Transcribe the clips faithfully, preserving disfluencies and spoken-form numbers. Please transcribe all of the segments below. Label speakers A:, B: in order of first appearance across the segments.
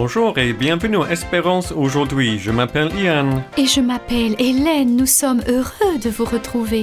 A: Bonjour et bienvenue à Espérance aujourd'hui. Je m'appelle Ian.
B: Et je m'appelle Hélène. Nous sommes heureux de vous retrouver.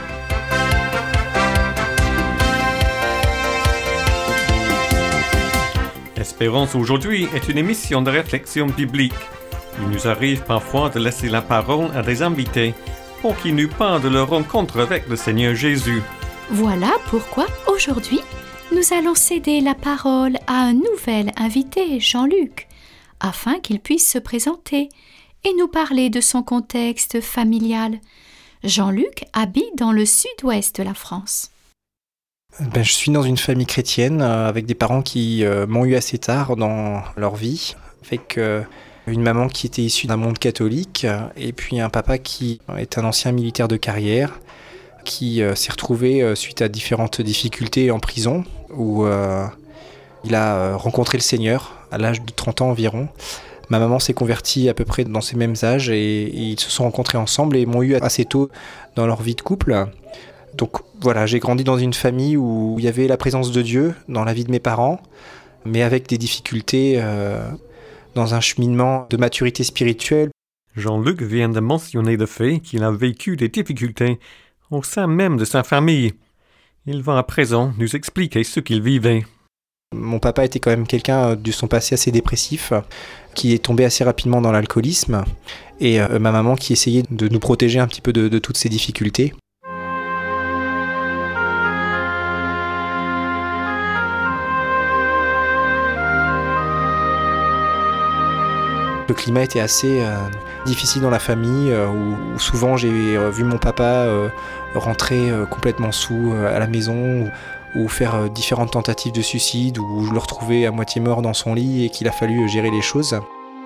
A: Espérance aujourd'hui est une émission de réflexion biblique. Il nous arrive parfois de laisser la parole à des invités pour qu'ils nous parlent de leur rencontre avec le Seigneur Jésus.
B: Voilà pourquoi aujourd'hui, nous allons céder la parole à un nouvel invité, Jean-Luc, afin qu'il puisse se présenter et nous parler de son contexte familial. Jean-Luc habite dans le sud-ouest de la France.
C: Ben, je suis dans une famille chrétienne euh, avec des parents qui euh, m'ont eu assez tard dans leur vie, avec euh, une maman qui était issue d'un monde catholique euh, et puis un papa qui est un ancien militaire de carrière qui euh, s'est retrouvé euh, suite à différentes difficultés en prison où euh, il a euh, rencontré le Seigneur à l'âge de trente ans environ. Ma maman s'est convertie à peu près dans ces mêmes âges et, et ils se sont rencontrés ensemble et m'ont eu assez tôt dans leur vie de couple. Donc voilà, j'ai grandi dans une famille où il y avait la présence de Dieu dans la vie de mes parents, mais avec des difficultés euh, dans un cheminement de maturité spirituelle.
A: Jean-Luc vient de mentionner le fait qu'il a vécu des difficultés au sein même de sa famille. Il va à présent nous expliquer ce qu'il vivait.
C: Mon papa était quand même quelqu'un de son passé assez dépressif, qui est tombé assez rapidement dans l'alcoolisme, et euh, ma maman qui essayait de nous protéger un petit peu de, de toutes ces difficultés. Le climat était assez euh, difficile dans la famille, euh, où, où souvent j'ai euh, vu mon papa euh, rentrer euh, complètement sous euh, à la maison, ou, ou faire euh, différentes tentatives de suicide, où je le retrouvais à moitié mort dans son lit et qu'il a fallu euh, gérer les choses.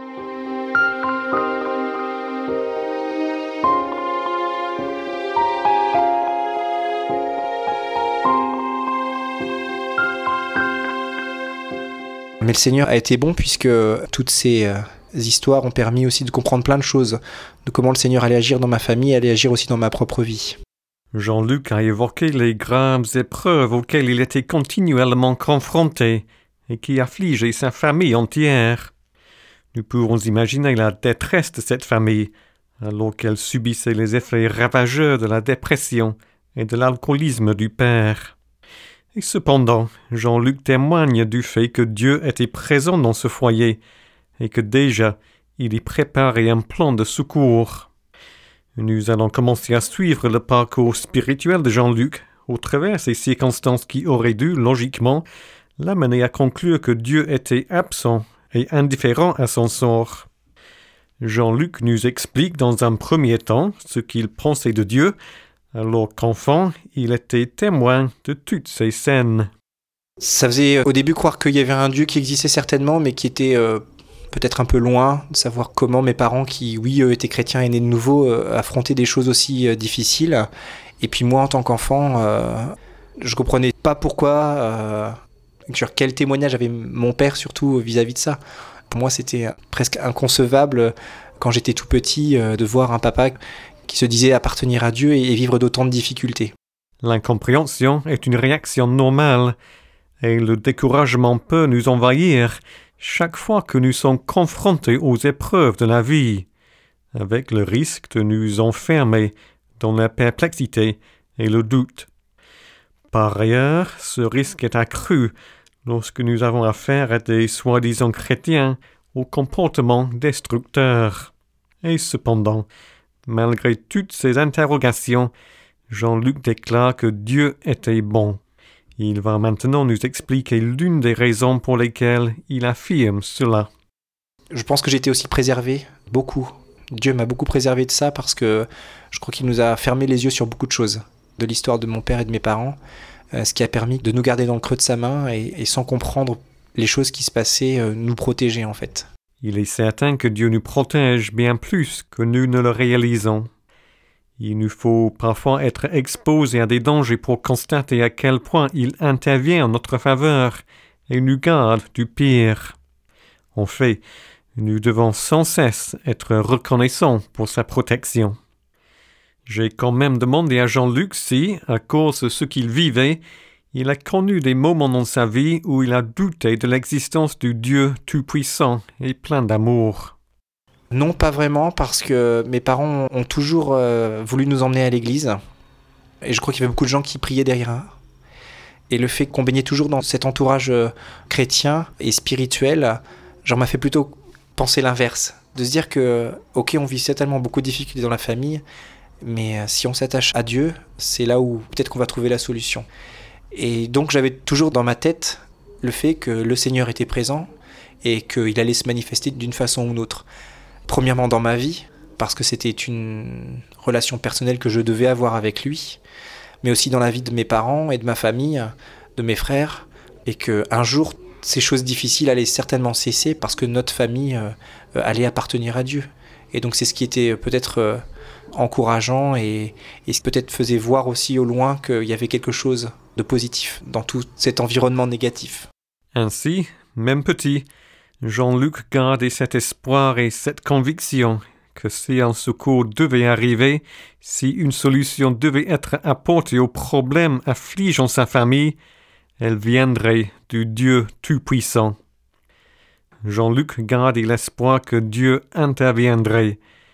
C: Mais le Seigneur a été bon puisque toutes ces euh, histoires ont permis aussi de comprendre plein de choses, de comment le Seigneur allait agir dans ma famille, allait agir aussi dans ma propre vie.
A: Jean-Luc a évoqué les graves épreuves auxquelles il était continuellement confronté et qui affligeaient sa famille entière. Nous pouvons imaginer la détresse de cette famille alors qu'elle subissait les effets ravageurs de la dépression et de l'alcoolisme du père. Et cependant, Jean-Luc témoigne du fait que Dieu était présent dans ce foyer et que déjà, il y préparait un plan de secours. Nous allons commencer à suivre le parcours spirituel de Jean-Luc au travers ces circonstances qui auraient dû, logiquement, l'amener à conclure que Dieu était absent et indifférent à son sort. Jean-Luc nous explique dans un premier temps ce qu'il pensait de Dieu, alors qu'enfant, il était témoin de toutes ces scènes.
C: Ça faisait au début croire qu'il y avait un Dieu qui existait certainement, mais qui était euh, peut-être un peu loin de savoir comment mes parents, qui, oui, eux, étaient chrétiens et nés de nouveau, euh, affrontaient des choses aussi euh, difficiles. Et puis moi, en tant qu'enfant, euh, je comprenais pas pourquoi, euh, sur quel témoignage avait mon père, surtout vis-à-vis de ça. Pour moi, c'était presque inconcevable, quand j'étais tout petit, euh, de voir un papa qui se disait appartenir à Dieu et, et vivre d'autant de difficultés.
A: L'incompréhension est une réaction normale, et le découragement peut nous envahir chaque fois que nous sommes confrontés aux épreuves de la vie, avec le risque de nous enfermer dans la perplexité et le doute. Par ailleurs, ce risque est accru lorsque nous avons affaire à des soi-disant chrétiens au comportement destructeur. Et cependant, malgré toutes ces interrogations, Jean-Luc déclare que Dieu était bon. Il va maintenant nous expliquer l'une des raisons pour lesquelles il affirme cela.
C: Je pense que j'ai été aussi préservé, beaucoup. Dieu m'a beaucoup préservé de ça parce que je crois qu'il nous a fermé les yeux sur beaucoup de choses, de l'histoire de mon père et de mes parents, euh, ce qui a permis de nous garder dans le creux de sa main et, et sans comprendre les choses qui se passaient, euh, nous protéger en fait.
A: Il est certain que Dieu nous protège bien plus que nous ne le réalisons. Il nous faut parfois être exposés à des dangers pour constater à quel point il intervient en notre faveur et nous garde du pire. En fait, nous devons sans cesse être reconnaissants pour sa protection. J'ai quand même demandé à Jean-Luc si, à cause de ce qu'il vivait, Il a connu des moments dans sa vie où il a douté de l'existence du Dieu tout-puissant et plein d'amour.
C: Non, pas vraiment, parce que mes parents ont toujours euh, voulu nous emmener à l'église. Et je crois qu'il y avait beaucoup de gens qui priaient derrière. Et le fait qu'on baignait toujours dans cet entourage euh, chrétien et spirituel, genre m'a fait plutôt penser l'inverse. De se dire que, ok, on vit certainement beaucoup de difficultés dans la famille, mais euh, si on s'attache à Dieu, c'est là où peut-être qu'on va trouver la solution. Et donc j'avais toujours dans ma tête le fait que le Seigneur était présent et qu'il allait se manifester d'une façon ou d'une autre. Premièrement dans ma vie, parce que c'était une relation personnelle que je devais avoir avec lui, mais aussi dans la vie de mes parents et de ma famille, de mes frères, et qu'un jour, ces choses difficiles allaient certainement cesser parce que notre famille euh, allait appartenir à Dieu. Et donc c'est ce qui était peut-être euh, encourageant et, et peut-être faisait voir aussi au loin qu'il y avait quelque chose de positif dans tout cet environnement négatif.
A: Ainsi, même petit, Jean-Luc gardait cet espoir et cette conviction que si un secours devait arriver, si une solution devait être apportée aux problèmes affligeant sa famille, elle viendrait du Dieu Tout-Puissant. Jean-Luc gardait l'espoir que Dieu interviendrait.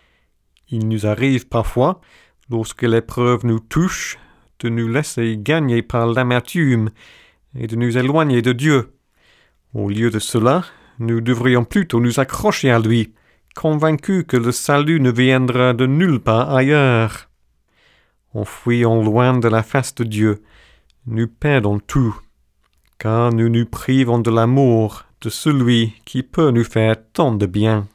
A: Il nous arrive parfois, lorsque l'épreuve nous touche, de nous laisser gagner par l'amertume et de nous éloigner de Dieu. Au lieu de cela, nous devrions plutôt nous accrocher à lui, convaincus que le salut ne viendra de nulle part ailleurs. En fuyant loin de la face de Dieu, nous perdons tout, car nous nous privons de l'amour de celui qui peut nous faire tant de bien.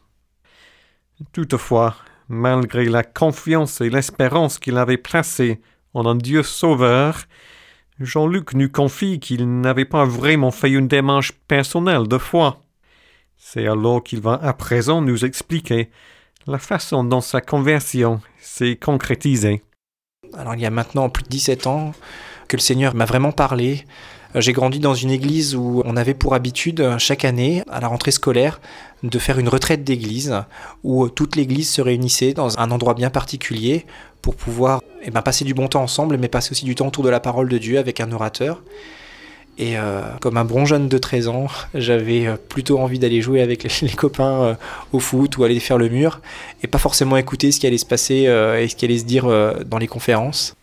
A: Toutefois, malgré la confiance et l'espérance qu'il avait placée en un Dieu sauveur, Jean-Luc nous confie qu'il n'avait pas vraiment fait une démarche personnelle de foi. C'est alors qu'il va à présent nous expliquer la façon dont sa conversion s'est concrétisée.
C: Alors il y a maintenant plus de dix-sept ans que le Seigneur m'a vraiment parlé. J'ai grandi dans une église où on avait pour habitude chaque année, à la rentrée scolaire, de faire une retraite d'église où toute l'église se réunissait dans un endroit bien particulier pour pouvoir eh ben, passer du bon temps ensemble, mais passer aussi du temps autour de la parole de Dieu avec un orateur. Et euh, comme un bon jeune de treize ans, j'avais plutôt envie d'aller jouer avec les, les copains euh, au foot ou aller faire le mur et pas forcément écouter ce qui allait se passer euh, et ce qui allait se dire euh, dans les conférences.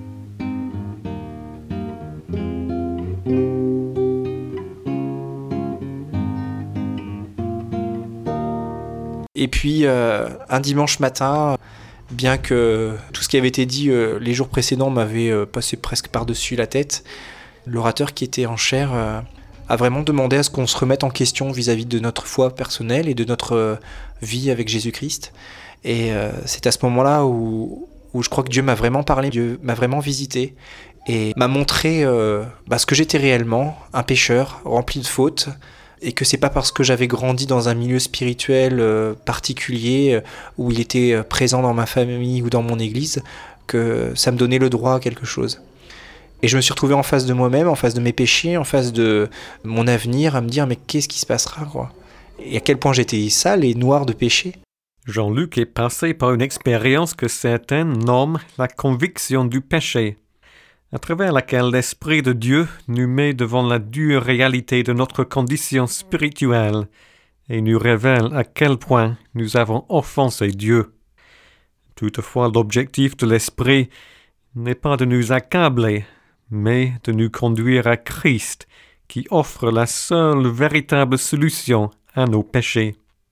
C: Et puis, euh, un dimanche matin, bien que tout ce qui avait été dit euh, les jours précédents m'avait euh, passé presque par-dessus la tête, l'orateur qui était en chair euh, a vraiment demandé à ce qu'on se remette en question vis-à-vis de notre foi personnelle et de notre euh, vie avec Jésus-Christ. Et euh, c'est à ce moment-là où, où je crois que Dieu m'a vraiment parlé, Dieu m'a vraiment visité et m'a montré euh, bah, ce que j'étais réellement, un pécheur rempli de fautes, et que c'est pas parce que j'avais grandi dans un milieu spirituel euh, particulier euh, où il était euh, présent dans ma famille ou dans mon église que ça me donnait le droit à quelque chose. Et je me suis retrouvé en face de moi-même, en face de mes péchés, en face de mon avenir, à me dire mais qu'est-ce qui se passera quoi ? Et à quel point j'étais sale et noir de péché.
A: Jean-Luc est passé par une expérience que certains nomment la conviction du péché, à travers laquelle l'Esprit de Dieu nous met devant la dure réalité de notre condition spirituelle et nous révèle à quel point nous avons offensé Dieu. Toutefois, l'objectif de l'Esprit n'est pas de nous accabler, mais de nous conduire à Christ, qui offre la seule véritable solution à nos péchés.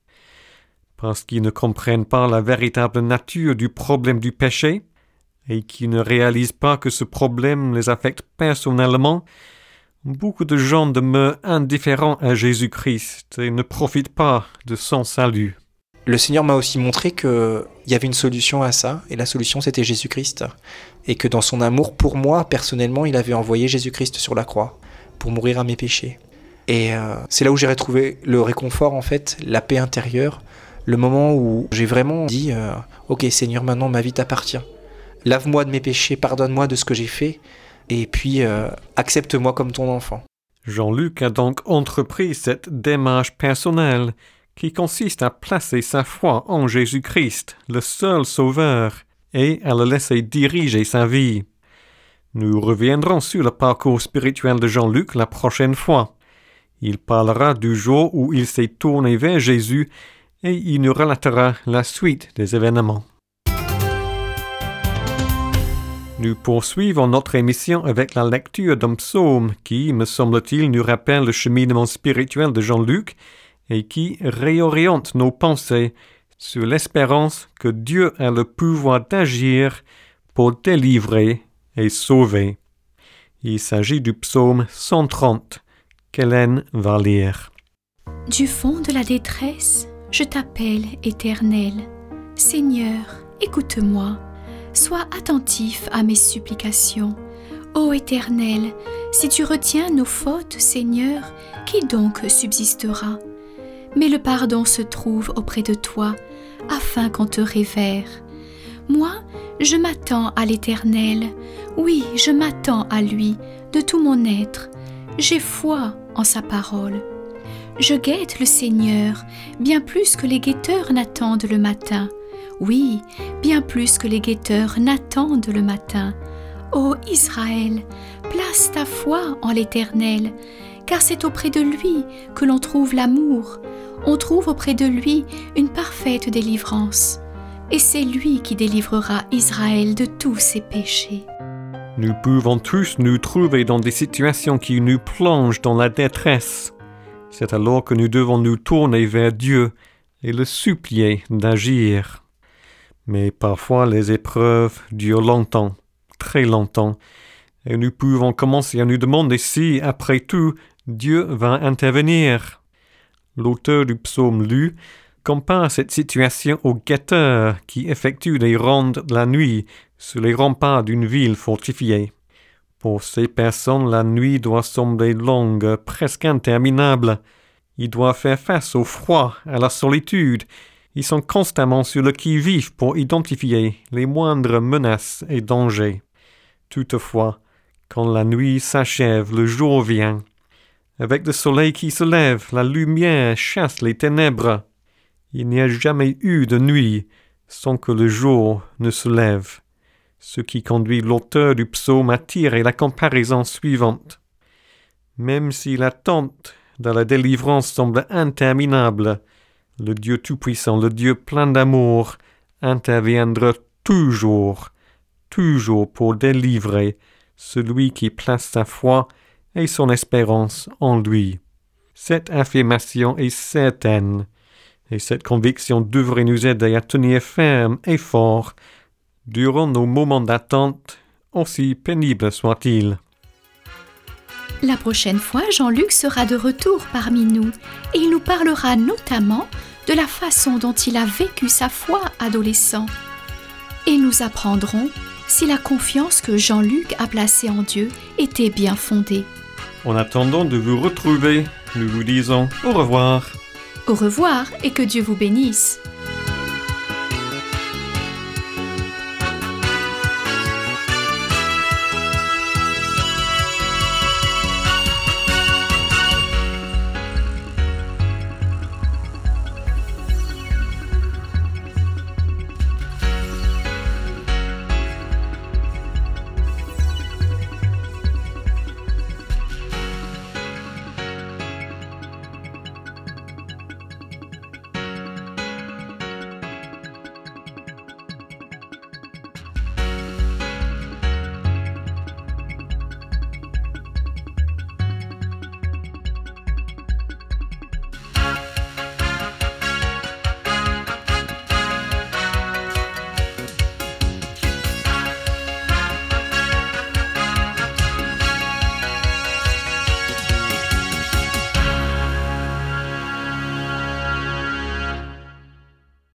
A: Parce qu'ils ne comprennent pas la véritable nature du problème du péché, et qui ne réalisent pas que ce problème les affecte personnellement, beaucoup de gens demeurent indifférents à Jésus-Christ et ne profitent pas de son salut.
C: Le Seigneur m'a aussi montré qu'il y avait une solution à ça, et la solution c'était Jésus-Christ. Et que dans son amour pour moi, personnellement, il avait envoyé Jésus-Christ sur la croix pour mourir à mes péchés. Et euh, c'est là où j'ai retrouvé le réconfort, en fait, la paix intérieure, le moment où j'ai vraiment dit euh, « Ok Seigneur, maintenant ma vie t'appartient. Lave-moi de mes péchés, pardonne-moi de ce que j'ai fait, et puis euh, accepte-moi comme ton enfant. »
A: Jean-Luc a donc entrepris cette démarche personnelle qui consiste à placer sa foi en Jésus-Christ, le seul Sauveur, et à le laisser diriger sa vie. Nous reviendrons sur le parcours spirituel de Jean-Luc la prochaine fois. Il parlera du jour où il s'est tourné vers Jésus et il nous relatera la suite des événements. Nous poursuivons notre émission avec la lecture d'un psaume qui, me semble-t-il, nous rappelle le cheminement spirituel de Jean-Luc et qui réoriente nos pensées sur l'espérance que Dieu a le pouvoir d'agir pour délivrer et sauver. Il s'agit du psaume cent trente, qu'Hélène va lire.
B: Du fond de la détresse, je t'appelle, Éternel. Seigneur, écoute-moi. Sois attentif à mes supplications. Ô Éternel, si tu retiens nos fautes, Seigneur, qui donc subsistera? Mais le pardon se trouve auprès de toi, afin qu'on te révère. Moi, je m'attends à l'Éternel. Oui, je m'attends à lui, de tout mon être. J'ai foi en sa parole. Je guette le Seigneur, bien plus que les guetteurs n'attendent le matin. Oui, bien plus que les guetteurs n'attendent le matin. Ô Israël, place ta foi en l'Éternel, car c'est auprès de lui que l'on trouve l'amour. On trouve auprès de lui une parfaite délivrance. Et c'est lui qui délivrera Israël de tous ses péchés.
A: Nous pouvons tous nous trouver dans des situations qui nous plongent dans la détresse. C'est alors que nous devons nous tourner vers Dieu et le supplier d'agir. Mais parfois les épreuves durent longtemps, très longtemps, et nous pouvons commencer à nous demander si, après tout, Dieu va intervenir. L'auteur du psaume lu compare cette situation aux guetteurs qui effectuent des rondes la nuit sur les remparts d'une ville fortifiée. Pour ces personnes, la nuit doit sembler longue, presque interminable. Ils doivent faire face au froid, à la solitude. Ils sont constamment sur le qui-vive pour identifier les moindres menaces et dangers. Toutefois, quand la nuit s'achève, le jour vient. Avec le soleil qui se lève, la lumière chasse les ténèbres. Il n'y a jamais eu de nuit sans que le jour ne se lève. Ce qui conduit l'auteur du psaume à tirer la comparaison suivante. Même si l'attente de la délivrance semble interminable, le Dieu Tout-Puissant, le Dieu plein d'amour, interviendra toujours, toujours pour délivrer celui qui place sa foi et son espérance en lui. Cette affirmation est certaine, et cette conviction devrait nous aider à tenir ferme et fort durant nos moments d'attente, aussi pénibles soient-ils.
B: La prochaine fois, Jean-Luc sera de retour parmi nous et il nous parlera notamment de la façon dont il a vécu sa foi adolescent. Et nous apprendrons si la confiance que Jean-Luc a placée en Dieu était bien fondée.
A: En attendant de vous retrouver, nous vous disons au revoir.
B: Au revoir et que Dieu vous bénisse.